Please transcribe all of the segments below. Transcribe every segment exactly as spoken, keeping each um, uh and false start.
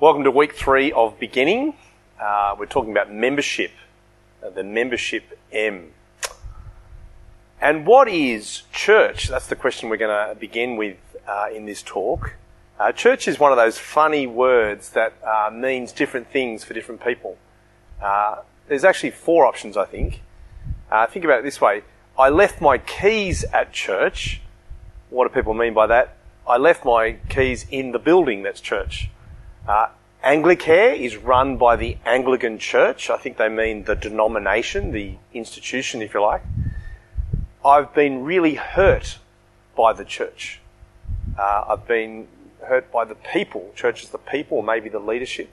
Welcome to week three of beginning. Uh, we're talking about membership, uh, the membership M. And what is church? That's the question we're going to begin with uh, in this talk. Uh, church is one of those funny words that uh, means different things for different people. Uh, there's actually four options, I think. Uh, think about it this way. I left my keys at church. What do people mean by that? I left my keys in the building that's church. Uh, Anglicare is run by the Anglican Church. I think they mean the denomination, the institution, if you like. I've been really hurt by the church. Uh, I've been hurt by the people. Church is the people, or maybe the leadership.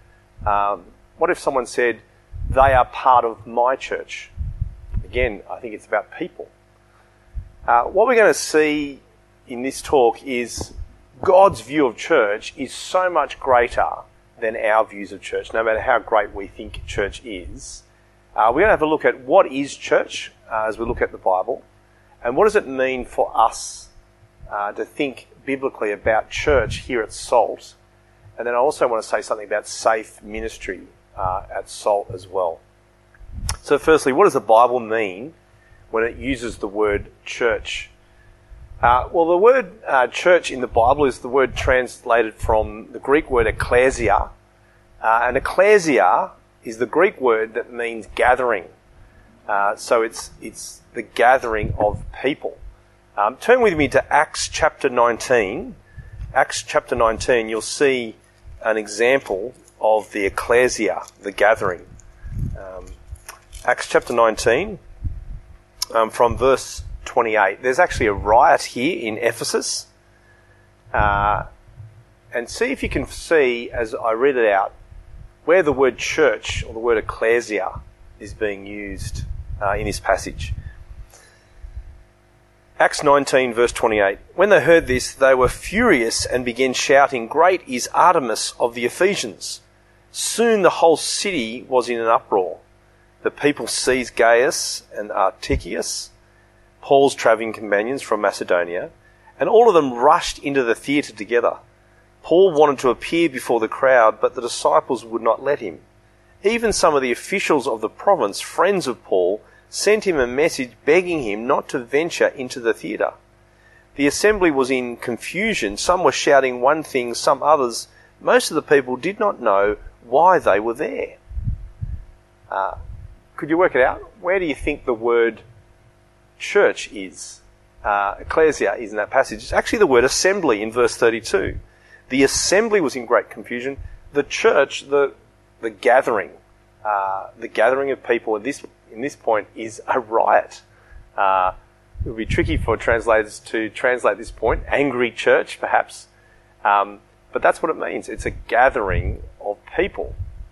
Um, what if someone said, they are part of my church? Again, I think it's about people. Uh, what we're going to see in this talk is God's view of church is so much greater than our views of church, no matter how great we think church is. Uh, we're going to have a look at what is church uh, as we look at the Bible, and what does it mean for us uh, to think biblically about church here at Salt. And then I also want to say something about safe ministry uh, at Salt as well. So firstly, what does the Bible mean when it uses the word church? Uh, well, the word uh, church in the Bible is the word translated from the Greek word ekklesia. Uh, and ekklesia is the Greek word that means gathering. Uh, so it's it's the gathering of people. Um, turn with me to Acts chapter nineteen. Acts chapter nineteen, you'll see an example of the ekklesia, the gathering. Um, Acts chapter nineteen, um, from verse twenty-eight. There's actually a riot here in Ephesus. Uh, and see if you can see, as I read it out, where the word church, or the word ekklesia, is being used uh, in this passage. Acts nineteen, verse twenty-eight. When they heard this, they were furious and began shouting, "Great is Artemis of the Ephesians!" Soon the whole city was in an uproar. The people seized Gaius and Artychius, Paul's travelling companions from Macedonia, and all of them rushed into the theatre together. Paul wanted to appear before the crowd, but the disciples would not let him. Even some of the officials of the province, friends of Paul, sent him a message begging him not to venture into the theatre. The assembly was in confusion. Some were shouting one thing, some others. Most of the people did not know why they were there. Uh, could you work it out? Where do you think the word church is? Uh, ecclesia is in that passage. It's actually the word assembly in verse thirty-two. The assembly was in great confusion. The church, the the gathering, uh, the gathering of people at this in this point is a riot. Uh, it would be tricky for translators to translate this point. Angry church, perhaps, um, but that's what it means. It's a gathering of people.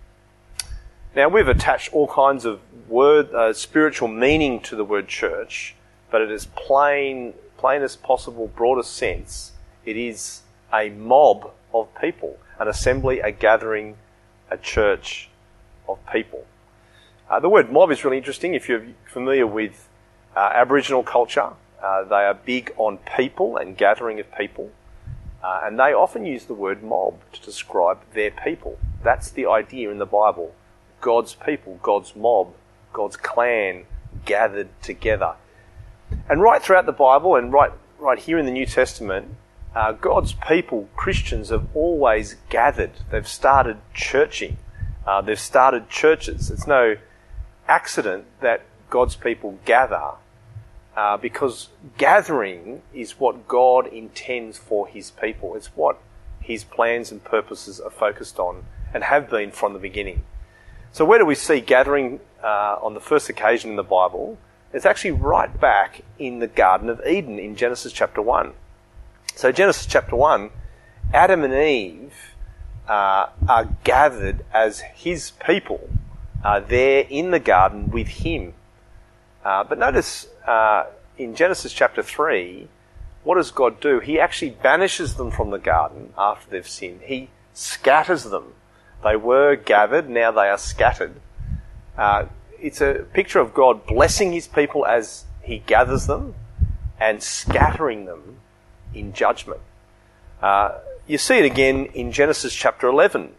Now, we've attached all kinds of word, uh, spiritual meaning to the word church, but it is plain, plainest possible, broadest sense. It is a mob of people, an assembly, a gathering, a church of people. Uh, the word mob is really interesting. If you're familiar with uh, Aboriginal culture, uh, they are big on people and gathering of people, uh, and they often use the word mob to describe their people. That's the idea in the Bible. God's people, God's mob, God's clan gathered together. And right throughout the Bible and right right here in the New Testament, uh, God's people, Christians, have always gathered. They've started churching. Uh, they've started churches. It's no accident that God's people gather, uh, because gathering is what God intends for his people. It's what his plans and purposes are focused on and have been from the beginning. So where do we see gathering uh, on the first occasion in the Bible? It's actually right back in the Garden of Eden in Genesis chapter one. So Genesis chapter one, Adam and Eve uh, are gathered as his people uh, there in the garden with him. Uh, but notice uh, in Genesis chapter three, what does God do? He actually banishes them from the garden after they've sinned. He scatters them. They were gathered, now they are scattered. Uh, it's a picture of God blessing his people as he gathers them and scattering them in judgment. Uh, you see it again in Genesis chapter eleven.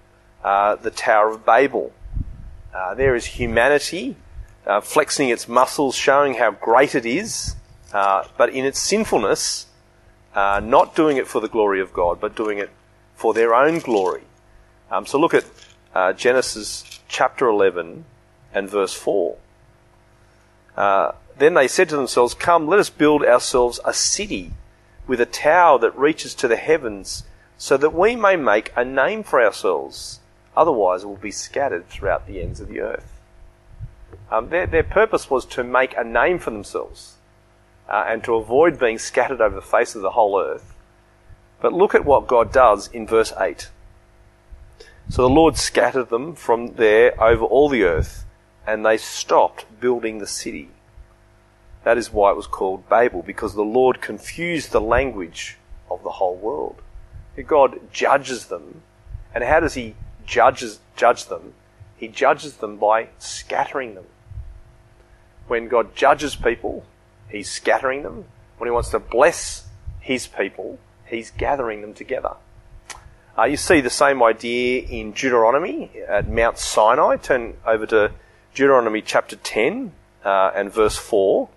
uh, the Tower of Babel. Uh, there is humanity uh, flexing its muscles, showing how great it is, uh, but in its sinfulness, uh, not doing it for the glory of God, but doing it for their own glory. Um, so look at uh, Genesis chapter eleven and verse four. Uh, then they said to themselves, "Come, let us build ourselves a city with a tower that reaches to the heavens, so that we may make a name for ourselves. Otherwise we'll be scattered throughout the ends of the earth." Um, their, their purpose was to make a name for themselves uh, and to avoid being scattered over the face of the whole earth. But look at what God does in verse eight. "So the Lord scattered them from there over all the earth, and they stopped building the city." That is why it was called Babel, because the Lord confused the language of the whole world. God judges them, and how does he judges, judge them? He judges them by scattering them. When God judges people, he's scattering them. When he wants to bless his people, he's gathering them together. Uh, you see the same idea in Deuteronomy at Mount Sinai. Turn over to Deuteronomy chapter ten uh, and verse four.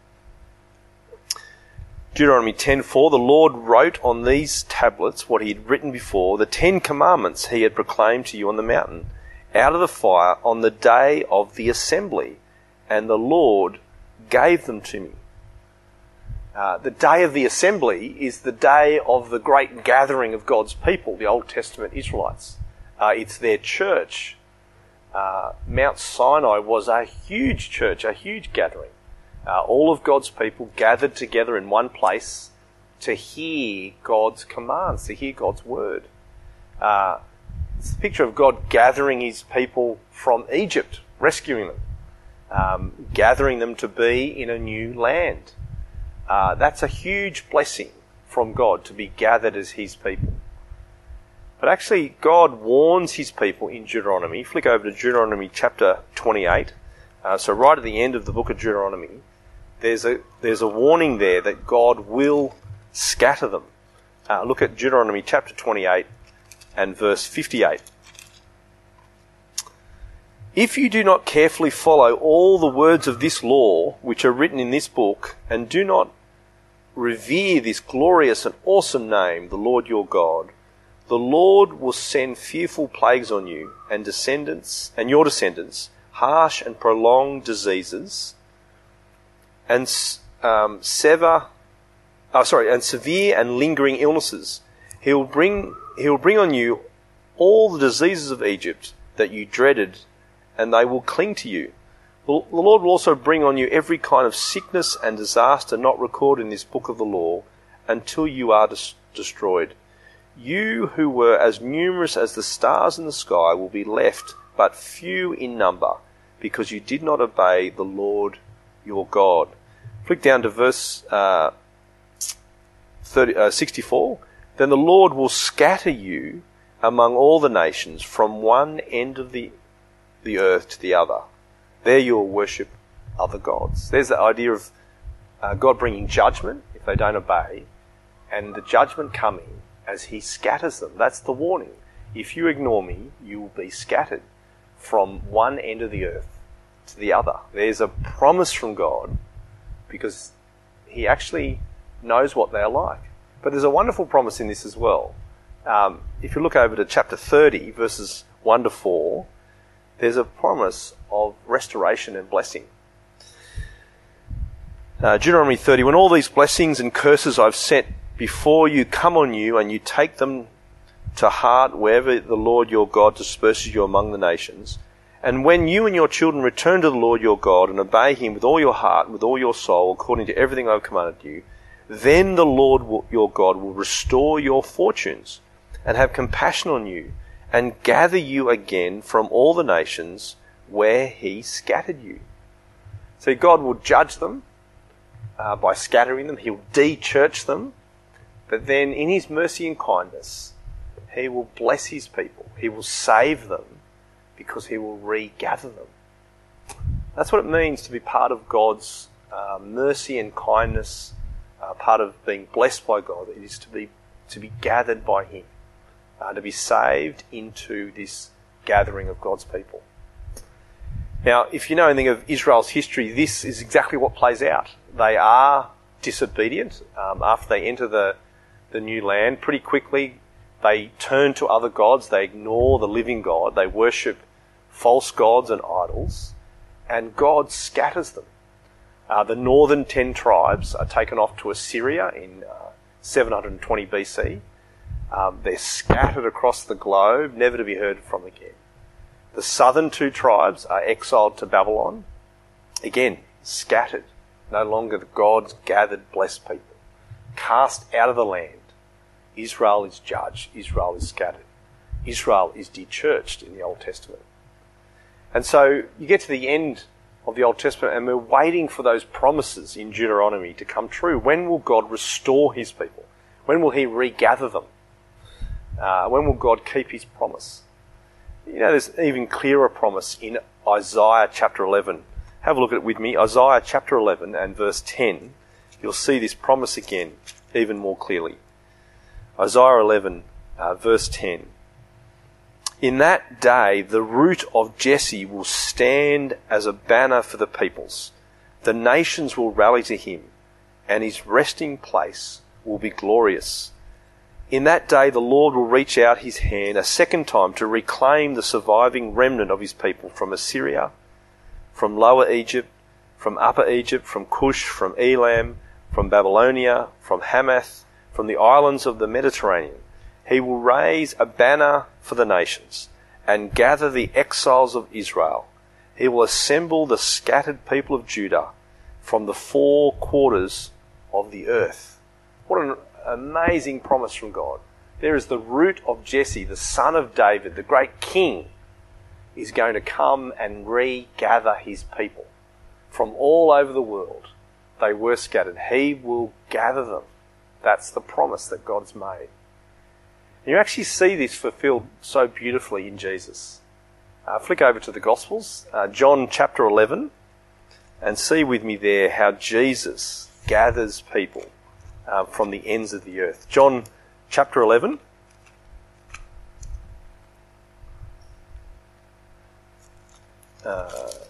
Deuteronomy ten four, "The Lord wrote on these tablets what he had written before, the Ten Commandments he had proclaimed to you on the mountain, out of the fire on the day of the assembly, and the Lord gave them to me." Uh, the day of the assembly is the day of the great gathering of God's people, the Old Testament Israelites. Uh, it's their church. Uh, Mount Sinai was a huge church, a huge gathering. Uh, all of God's people gathered together in one place to hear God's commands, to hear God's word. Uh, it's the picture of God gathering his people from Egypt, rescuing them, um, gathering them to be in a new land. Uh, that's a huge blessing from God, to be gathered as his people. But actually, God warns his people in Deuteronomy. Flick over to Deuteronomy chapter twenty-eight. Uh, so right at the end of the book of Deuteronomy, there's a there's a warning there that God will scatter them. Uh, look at Deuteronomy chapter twenty-eight and verse fifty-eight. "If you do not carefully follow all the words of this law which are written in this book, and do not revere this glorious and awesome name, the Lord your God, the Lord will send fearful plagues on you and descendants and your descendants, harsh and prolonged diseases, and um, sever, oh, sorry, and severe and lingering illnesses. He will bring he will bring on you all the diseases of Egypt that you dreaded, and they will cling to you. The Lord will also bring on you every kind of sickness and disaster not recorded in this book of the law, until you are des- destroyed. You who were as numerous as the stars in the sky will be left but few in number, because you did not obey the Lord your God." Flick down to verse uh, thirty, uh, sixty-four. "Then the Lord will scatter you among all the nations, from one end of the, the earth to the other. There you will worship other gods." There's the idea of uh, God bringing judgment if they don't obey, and the judgment coming as he scatters them. That's the warning. If you ignore me, you will be scattered from one end of the earth to the other. There's a promise from God, because he actually knows what they're like. But there's a wonderful promise in this as well. Um, if you look over to chapter thirty, verses one to four, there's a promise of restoration and blessing. Uh, Deuteronomy thirty, "When all these blessings and curses I've sent before you come on you, and you take them to heart wherever the Lord your God disperses you among the nations, and when you and your children return to the Lord your God and obey him with all your heart and with all your soul, according to everything I've commanded you, then the Lord will, your God will restore your fortunes and have compassion on you, and gather you again from all the nations where he scattered you." So God will judge them uh, by scattering them. He'll de-church them. But then in his mercy and kindness, he will bless his people. He will save them, because he will regather them. That's what it means to be part of God's uh, mercy and kindness, uh, part of being blessed by God. It is to be to be gathered by him, uh, to be saved into this gathering of God's people. Now, if you know anything of Israel's history, this is exactly what plays out. They are disobedient um, after they enter the, the new land. Pretty quickly, they turn to other gods. They ignore the living God. They worship false gods and idols, and God scatters them. Uh, the northern ten tribes are taken off to Assyria in uh, seven hundred twenty B C. Um, they're scattered across the globe, never to be heard from again. The southern two tribes are exiled to Babylon. Again, scattered. No longer the God's gathered blessed people. Cast out of the land. Israel is judged. Israel is scattered. Israel is de-churched in the Old Testament. And so you get to the end of the Old Testament and we're waiting for those promises in Deuteronomy to come true. When will God restore his people? When will he regather them? Uh, when will God keep his promise? You know, there's an even clearer promise in Isaiah chapter eleven. Have a look at it with me. Isaiah chapter eleven and verse ten. You'll see this promise again, even more clearly. Isaiah eleven, uh, verse ten. In that day, the root of Jesse will stand as a banner for the peoples. The nations will rally to him, and his resting place will be glorious. In that day, the Lord will reach out his hand a second time to reclaim the surviving remnant of his people from Assyria, from Lower Egypt, from Upper Egypt, from Cush, from Elam, from Babylonia, from Hamath, from the islands of the Mediterranean. He will raise a banner for the nations and gather the exiles of Israel. He will assemble the scattered people of Judah from the four quarters of the earth. What an amazing promise from God. There is the root of Jesse, the son of David, the great king, is going to come and regather his people from all over the world. They were scattered. He will gather them. That's the promise that God's made. And you actually see this fulfilled so beautifully in Jesus. Uh, flick over to the Gospels, uh, John chapter eleven, and see with me there how Jesus gathers people uh, from the ends of the earth. John chapter eleven. Uh,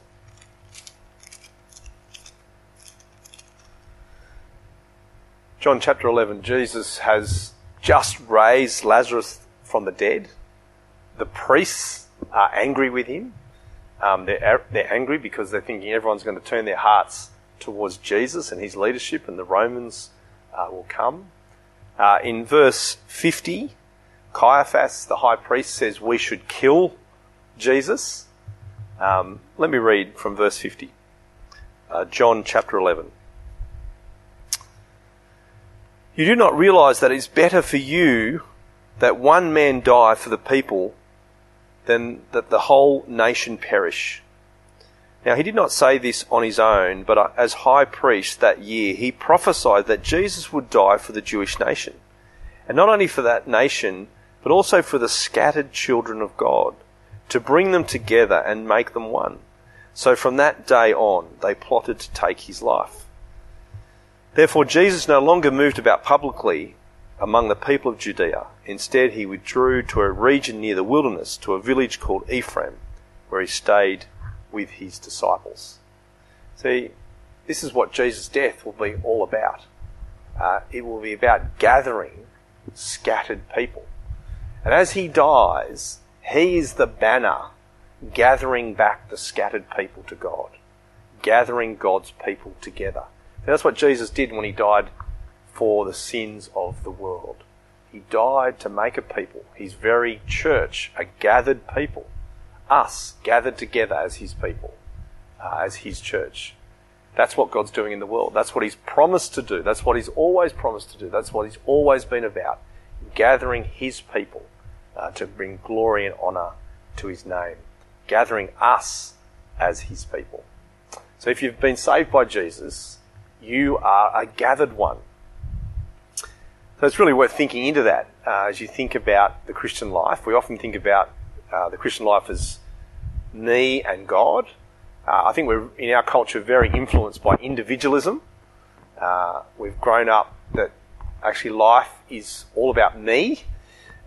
John chapter eleven, Jesus has just raised Lazarus from the dead. The priests are angry with him. Um, they're, they're angry because they're thinking everyone's going to turn their hearts towards Jesus and his leadership, and the Romans uh, will come. Uh, in verse fifty, Caiaphas, the high priest, says we should kill Jesus. Um, let me read from verse fifty. Uh, John chapter eleven. You do not realise that it is better for you that one man die for the people than that the whole nation perish. Now, he did not say this on his own, but as high priest that year, he prophesied that Jesus would die for the Jewish nation. And not only for that nation, but also for the scattered children of God, to bring them together and make them one. So from that day on, they plotted to take his life. Therefore, Jesus no longer moved about publicly among the people of Judea. Instead, he withdrew to a region near the wilderness, to a village called Ephraim, where he stayed with his disciples. See, this is what Jesus' death will be all about. Uh, it will be about gathering scattered people. And as he dies, he is the banner gathering back the scattered people to God, gathering God's people together. That's what Jesus did when he died for the sins of the world. He died to make a people, his very church, a gathered people. Us, gathered together as his people, uh, as his church. That's what God's doing in the world. That's what he's promised to do. That's what he's always promised to do. That's what he's always been about. Gathering his people uh, to bring glory and honour to his name. Gathering us as his people. So if you've been saved by Jesus, you are a gathered one. So it's really worth thinking into that uh, as you think about the Christian life. We often think about uh, the Christian life as me and God. Uh, I think we're, in our culture, very influenced by individualism. Uh, we've grown up that actually life is all about me.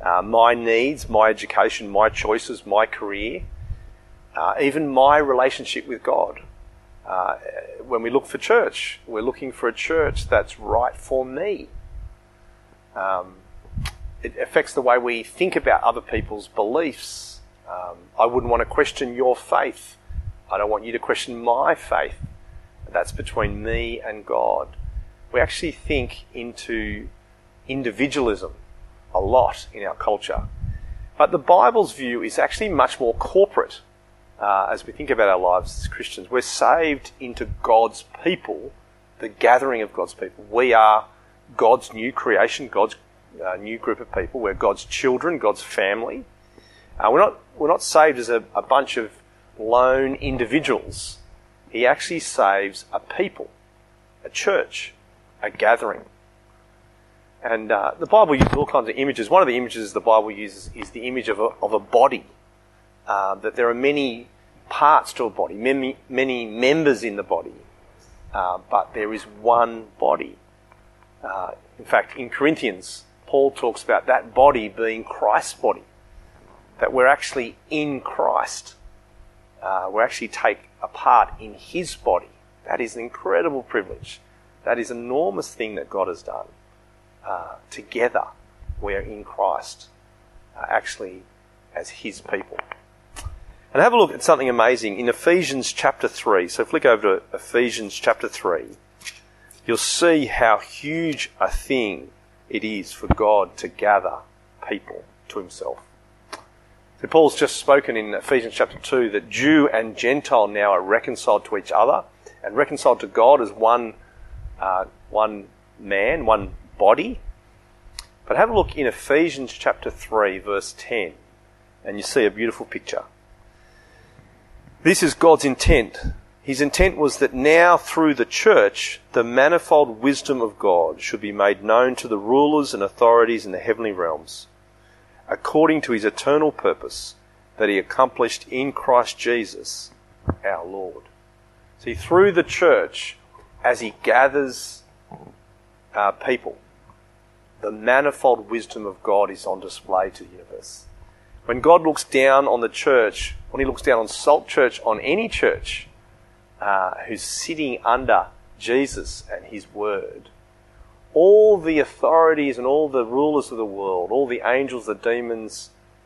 uh, my needs, my education, my choices, my career, uh, even my relationship with God. Uh, when we look for church, we're looking for a church that's right for me. Um, it affects the way we think about other people's beliefs. Um, I wouldn't want to question your faith. I don't want you to question my faith. That's between me and God. We actually think into individualism a lot in our culture. But the Bible's view is actually much more corporate uh, as we think about our lives as Christians. We're saved into God's people, the gathering of God's people. We are God's new creation, God's uh, new group of people. We're God's children, God's family. Uh, we're not we're not saved as a, a bunch of lone individuals. He actually saves a people, a church, a gathering. And uh, the Bible uses all kinds of images. One of the images the Bible uses is the image of a, of a body, uh, that there are many parts to a body, many, many members in the body, uh, but there is one body. Uh, in fact, in Corinthians, Paul talks about that body being Christ's body, that we're actually in Christ. Uh, we actually take a part in his body. That is an incredible privilege. That is an enormous thing that God has done. Uh, together, we're in Christ, uh, actually as his people. And have a look at something amazing in Ephesians chapter three. So flick over to Ephesians chapter three. You'll see how huge a thing it is for God to gather people to himself. So Paul's just spoken in Ephesians chapter two that Jew and Gentile now are reconciled to each other and reconciled to God as one, uh, one man, one body. But have a look in Ephesians chapter three, verse ten, and you see a beautiful picture. This is God's intent. His intent was that now through the church, the manifold wisdom of God should be made known to the rulers and authorities in the heavenly realms, according to his eternal purpose that he accomplished in Christ Jesus, our Lord. See, through the church, as he gathers uh, people, the manifold wisdom of God is on display to the universe. When God looks down on the church, when he looks down on Salt Church, on any church uh, who's sitting under Jesus and his word, all the authorities and all the rulers of the world, all the angels, the demons,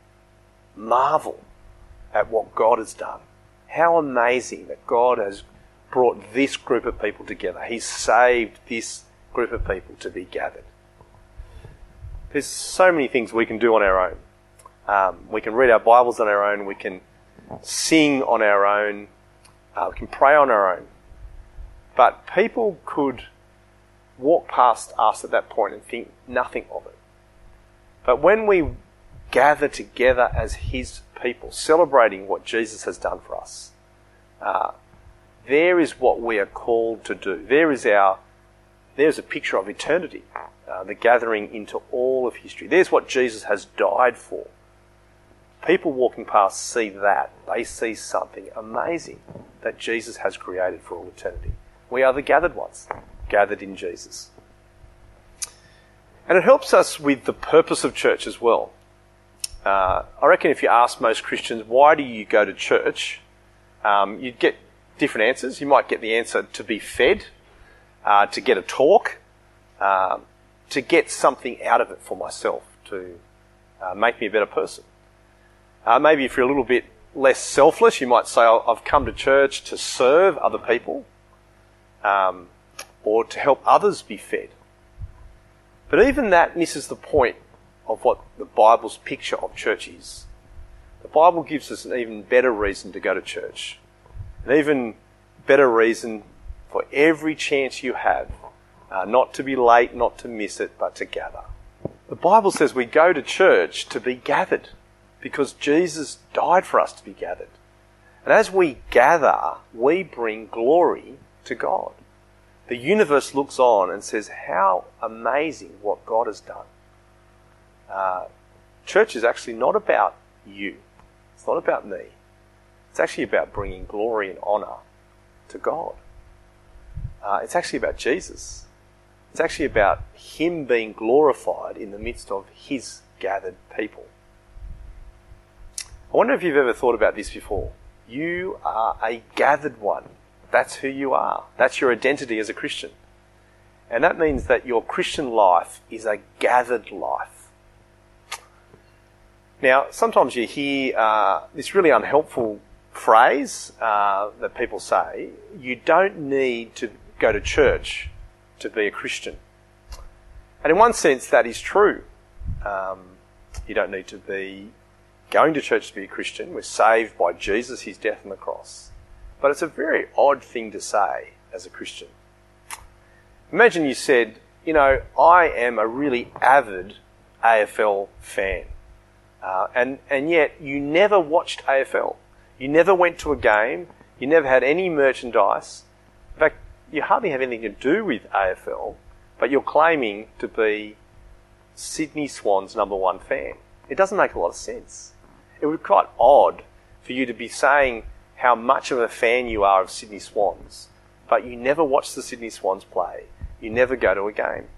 marvel at what God has done. How amazing that God has brought this group of people together. He's saved this group of people to be gathered. There's so many things we can do on our own. Um, we can read our Bibles on our own. We can sing on our own. Uh, we can pray on our own. But people could walk past us at that point and think nothing of it. But when we gather together as his people, celebrating what Jesus has done for us, uh, there is what we are called to do. There is our, there's a picture of eternity. Uh, the gathering into all of history. There's what Jesus has died for. People walking past see that. They see something amazing that Jesus has created for all eternity. We are the gathered ones, gathered in Jesus. And it helps us with the purpose of church as well. Uh, I reckon if you ask most Christians, why do you go to church? Um, you'd get different answers. You might get the answer to be fed, uh, to get a talk, um, to get something out of it for myself, to uh, make me a better person. Uh, maybe if you're a little bit less selfless, you might say, I've come to church to serve other people, um, or to help others be fed. But even that misses the point of what the Bible's picture of church is. The Bible gives us an even better reason to go to church. An even better reason for every chance you have, uh, not to be late, not to miss it, but to gather. The Bible says we go to church to be gathered because Jesus died for us to be gathered. And as we gather, we bring glory to God. The universe looks on and says, how amazing what God has done. Uh, church is actually not about you. It's not about me. It's actually about bringing glory and honour to God. Uh, it's actually about Jesus. It's actually about him being glorified in the midst of his gathered people. I wonder if you've ever thought about this before. You are a gathered one. That's who you are. That's your identity as a Christian. And that means that your Christian life is a gathered life. Now, sometimes you hear uh, this really unhelpful phrase uh, that people say, you don't need to go to church to be a Christian. And in one sense, that is true. Um, you don't need to be going to church to be a Christian. We're saved by Jesus, his death on the cross. But it's a very odd thing to say as a Christian. Imagine you said, you know, I am a really avid A F L fan. Uh, and, and yet you never watched A F L. You never went to a game. You never had any merchandise. In fact, you hardly have anything to do with A F L, but you're claiming to be Sydney Swans' number one fan. It doesn't make a lot of sense. It would be quite odd for you to be saying how much of a fan you are of Sydney Swans, but you never watch the Sydney Swans play. You never go to a game.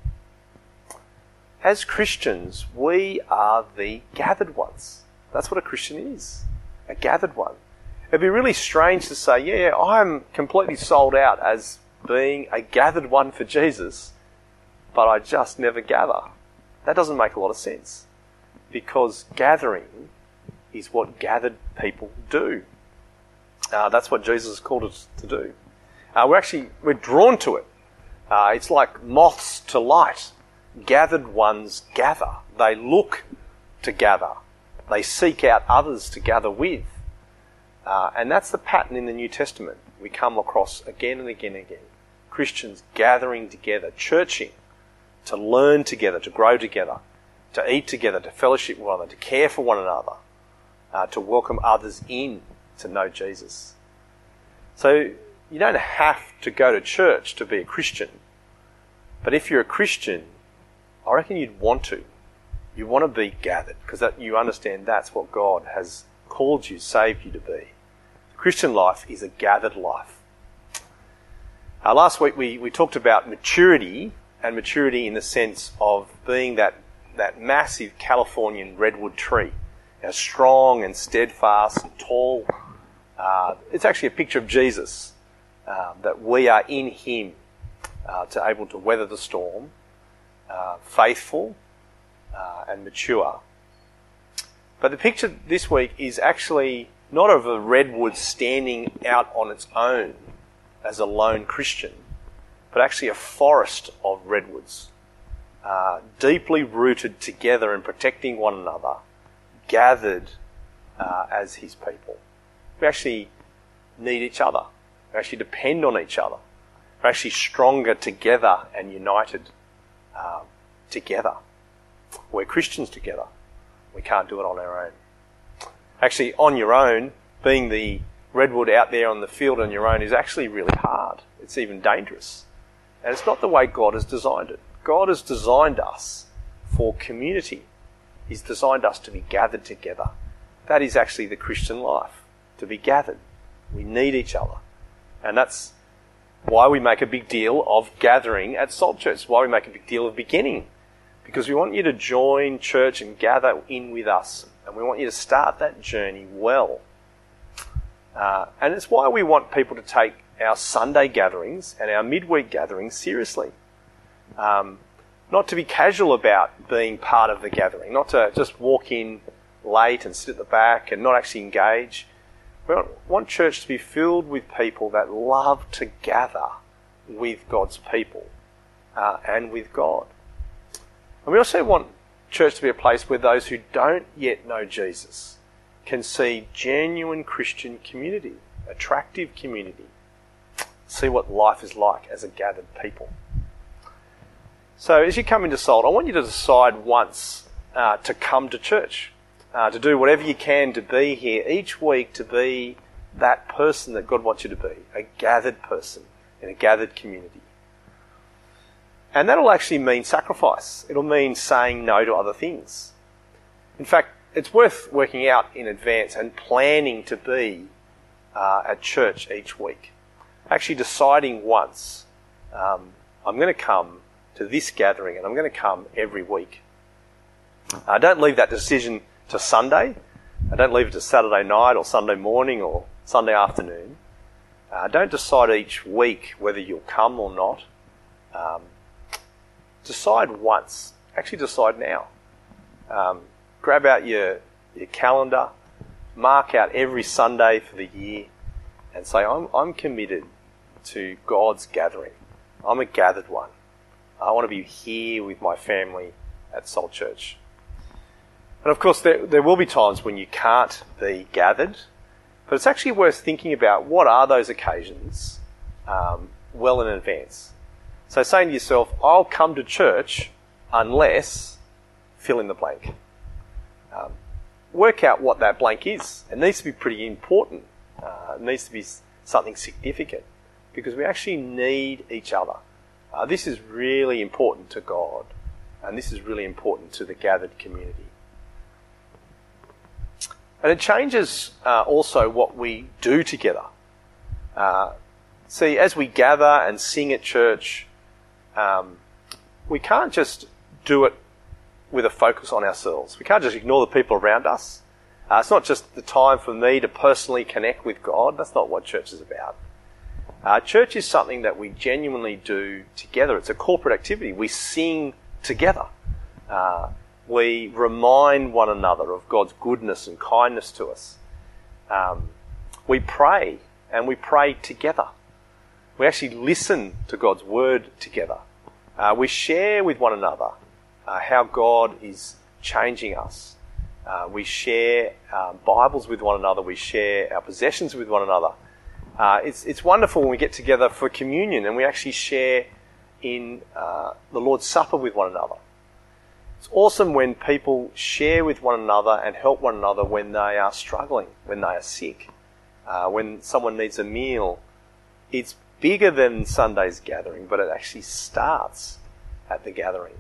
As Christians, we are the gathered ones. That's what a Christian is, a gathered one. It'd be really strange to say, yeah, I'm completely sold out as being a gathered one for Jesus, but I just never gather. That doesn't make a lot of sense, because gathering is what gathered people do. Uh, that's what Jesus called us to do. Uh, we're actually, we're drawn to it. Uh, it's like moths to light. Gathered ones gather. They look to gather. They seek out others to gather with. Uh, and that's the pattern in the New Testament we come across again and again and again. Christians gathering together, churching, to learn together, to grow together, to eat together, to fellowship with one another, to care for one another, uh, to welcome others in to know Jesus. So you don't have to go to church to be a Christian. But if you're a Christian, I reckon you'd want to. You want to be gathered, because that you understand that's what God has called you, saved you to be. The Christian life is a gathered life. Uh, last week we, we talked about maturity, and maturity in the sense of being that, that massive Californian redwood tree. You know, strong and steadfast and tall. Uh, it's actually a picture of Jesus, uh, that we are in him uh, to able to weather the storm, uh, faithful uh, and mature. But the picture this week is actually not of a redwood standing out on its own as a lone Christian, but actually a forest of redwoods, uh, deeply rooted together and protecting one another, gathered uh, as his people. We actually need each other. We actually depend on each other. We're actually stronger together and united um, together. We're Christians together. We can't do it on our own. Actually, on your own, being the redwood out there on the field on your own is actually really hard. It's even dangerous. And it's not the way God has designed it. God has designed us for community. He's designed us to be gathered together. That is actually the Christian life, to be gathered. We need each other. And that's why we make a big deal of gathering at Salt Church, why we make a big deal of beginning. Because we want you to join church and gather in with us. And we want you to start that journey well. Uh, and it's why we want people to take our Sunday gatherings and our midweek gatherings seriously. Um, not to be casual about being part of the gathering, not to just walk in late and sit at the back and not actually engage. We want church to be filled with people that love to gather with God's people uh, and with God. And we also want church to be a place where those who don't yet know Jesus can see genuine Christian community, attractive community, see what life is like as a gathered people. So as you come into Salt, I want you to decide once uh, to come to church. Uh, to do whatever you can to be here each week, to be that person that God wants you to be, a gathered person in a gathered community. And that'll actually mean sacrifice. It'll mean saying no to other things. In fact, it's worth working out in advance and planning to be uh, at church each week. Actually deciding once, um, I'm going to come to this gathering and I'm going to come every week. Uh, don't leave that decision to Sunday. Uh, don't leave it to Saturday night or Sunday morning or Sunday afternoon. Uh, don't decide each week whether you'll come or not. Um, decide once. Actually decide now. Um, grab out your, your calendar, mark out every Sunday for the year and say, I'm, I'm committed to God's gathering. I'm a gathered one. I want to be here with my family at Salt Church. And of course, there, there will be times when you can't be gathered, but it's actually worth thinking about what are those occasions um, well in advance. So saying to yourself, I'll come to church unless, fill in the blank. Um, work out what that blank is. It needs to be pretty important. Uh, it needs to be something significant because we actually need each other. Uh, this is really important to God, and this is really important to the gathered community. And it changes uh, also what we do together. Uh, see, as we gather and sing at church, um, we can't just do it with a focus on ourselves. We can't just ignore the people around us. Uh, it's not just the time for me to personally connect with God. That's not what church is about. Uh, church is something that we genuinely do together. It's a corporate activity. We sing together. Uh, we remind one another of God's goodness and kindness to us. Um, we pray, and we pray together. We actually listen to God's word together. Uh, we share with one another uh, how God is changing us. Uh, we share um, Bibles with one another. We share our possessions with one another. Uh, it's it's wonderful when we get together for communion and we actually share in uh, the Lord's Supper with one another. It's awesome when people share with one another and help one another when they are struggling, when they are sick, uh, when someone needs a meal. It's bigger than Sunday's gathering, but it actually starts at the gathering.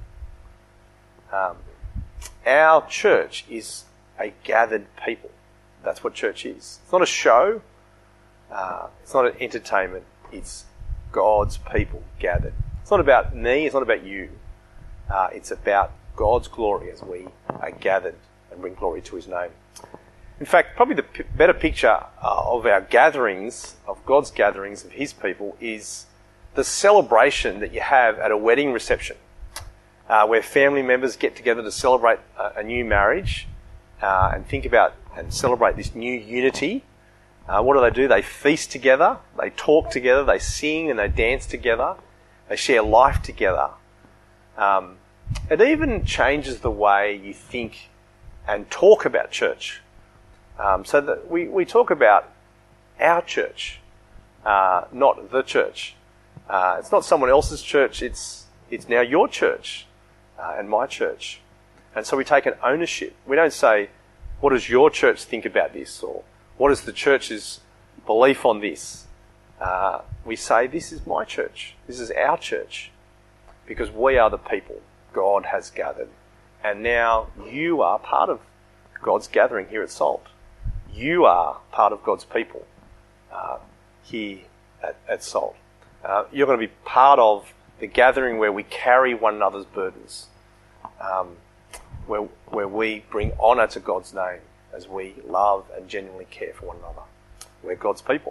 Um, our church is a gathered people. That's what church is. It's not a show. Uh, it's not an entertainment. It's God's people gathered. It's not about me. It's not about you. Uh, it's about God's glory as we are gathered and bring glory to his name. In fact, probably the p- better picture uh, of our gatherings, of God's gatherings of his people, is the celebration that you have at a wedding reception, uh, where family members get together to celebrate a, a new marriage uh, and think about and celebrate this new unity. Uh, what do they do? They feast together, they talk together, they sing and they dance together, they share life together. Um, it even changes the way you think and talk about church. Um, so that we, we talk about our church, uh, not the church. Uh, it's not someone else's church, it's it's now your church uh, and my church. And so we take an ownership. We don't say, what does your church think about this? Or what is the church's belief on this? Uh, we say, this is my church. This is our church. Because we are the people God has gathered. And now you are part of God's gathering here at Salt. You are part of God's people uh, here at, at Salt. Uh, you're going to be part of the gathering where we carry one another's burdens, um, where, where we bring honour to God's name as we love and genuinely care for one another. We're God's people.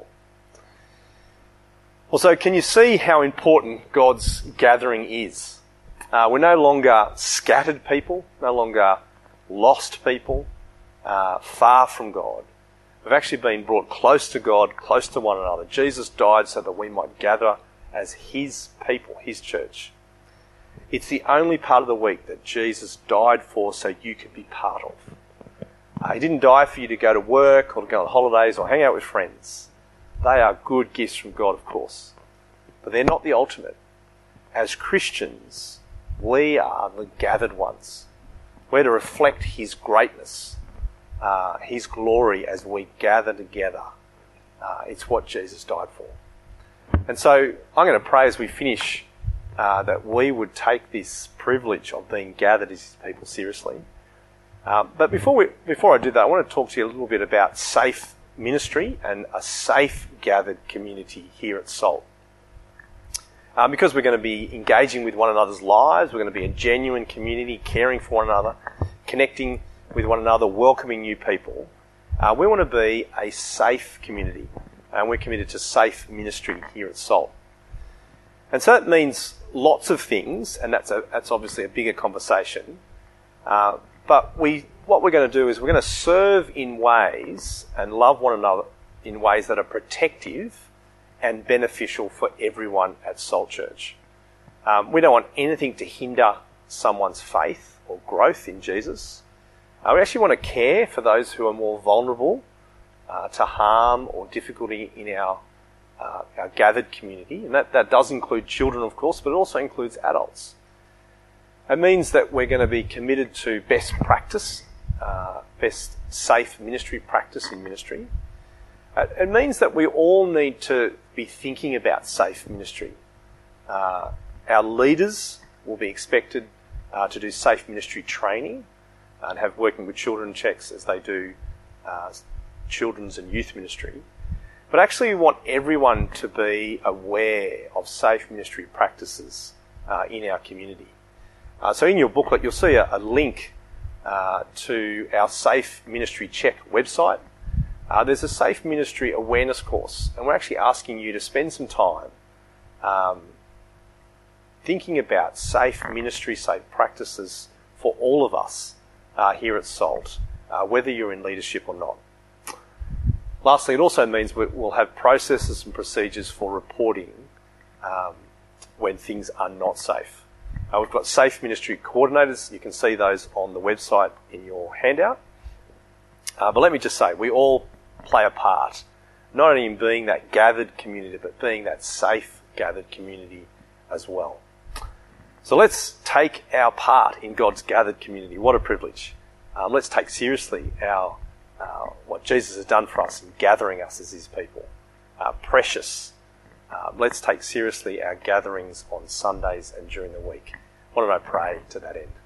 Also, can you see how important God's gathering is? Uh, we're no longer scattered people, no longer lost people, uh, far from God. We've actually been brought close to God, close to one another. Jesus died so that we might gather as his people, his church. It's the only part of the week that Jesus died for so you could be part of. Uh, he didn't die for you to go to work or to go on holidays or hang out with friends. They are good gifts from God, of course. But they're not the ultimate. As Christians, we are the gathered ones. We're to reflect his greatness, uh, his glory as we gather together. Uh, it's what Jesus died for. And so I'm going to pray as we finish uh, that we would take this privilege of being gathered as his people seriously. Um, but before we, before I do that, I want to talk to you a little bit about safe ministry and a safe gathered community here at Salt. Um, because we're going to be engaging with one another's lives, we're going to be a genuine community, caring for one another. connecting with one another, welcoming new people. Uh, we want to be a safe community, and we're committed to safe ministry here at Salt. And so that means lots of things, and that's a, that's obviously a bigger conversation. Uh, but we, what we're going to do is we're going to serve in ways and love one another in ways that are protective and beneficial for everyone at Salt Church. Um, we don't want anything to hinder someone's faith or growth in Jesus. Uh, we actually want to care for those who are more vulnerable uh, to harm or difficulty in our uh, our gathered community, and that, that does include children, of course, but it also includes adults. It means that we're going to be committed to best practice, uh, best safe ministry practice in ministry. Uh, it means that we all need to be thinking about safe ministry. Uh, our leaders will be expected uh, to do safe ministry training and have working with children checks as they do uh, children's and youth ministry. But actually we want everyone to be aware of safe ministry practices uh, in our community. Uh, so in your booklet you'll see a, a link uh, to our Safe Ministry Check website. Uh, there's a Safe Ministry Awareness course, and we're actually asking you to spend some time um, thinking about safe ministry, safe practices for all of us uh, here at Salt, uh, whether you're in leadership or not. Lastly, it also means we'll have processes and procedures for reporting um, when things are not safe. Uh, we've got safe ministry coordinators. You can see those on the website in your handout. Uh, but let me just say, we all play a part, not only in being that gathered community, but being that safe gathered community as well. So let's take our part in God's gathered community. What a privilege. Um, let's take seriously our uh, what Jesus has done for us in gathering us as his people. Uh, precious. Uh, let's take seriously our gatherings on Sundays and during the week. Why don't I pray to that end?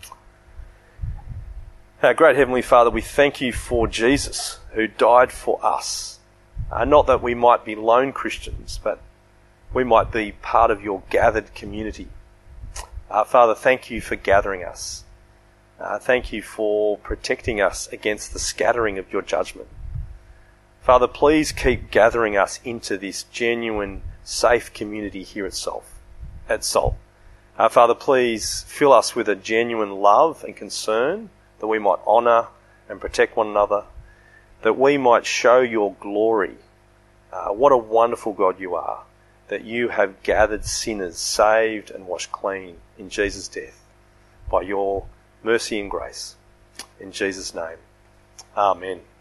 Our great Heavenly Father, we thank you for Jesus who died for us. Uh, not that we might be lone Christians, but we might be part of your gathered community. Uh, Father, thank you for gathering us. Uh, thank you for protecting us against the scattering of your judgment. Father, please keep gathering us into this genuine, safe community here at Salt. At Salt. Uh, Father, please fill us with a genuine love and concern that we might honour and protect one another, that we might show your glory. Uh, what a wonderful God you are, that you have gathered sinners saved and washed clean in Jesus' death by your mercy and grace. In Jesus' name, amen.